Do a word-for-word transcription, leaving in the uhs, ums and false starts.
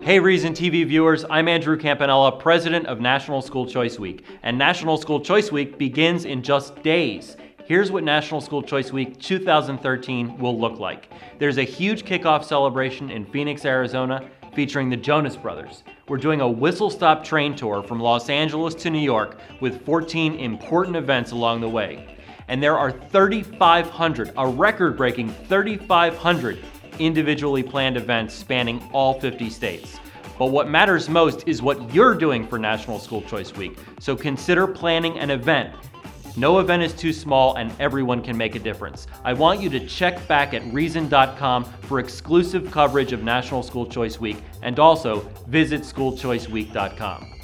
Hey Reason T V viewers, I'm Andrew Campanella, president of National School Choice Week, and National School Choice Week begins in just days. Here's what National School Choice Week two thousand thirteen will look like. There's a huge kickoff celebration in Phoenix, Arizona, featuring the Jonas Brothers. We're doing a whistle-stop train tour from Los Angeles to New York with fourteen important events along the way. And there are thirty-five hundred, a record-breaking thirty-five hundred individually planned events spanning all fifty states. But what matters most is what you're doing for National School Choice Week, so consider planning an event. No event is too small and everyone can make a difference. I want you to check back at reason dot com for exclusive coverage of National School Choice Week and also visit school choice week dot com.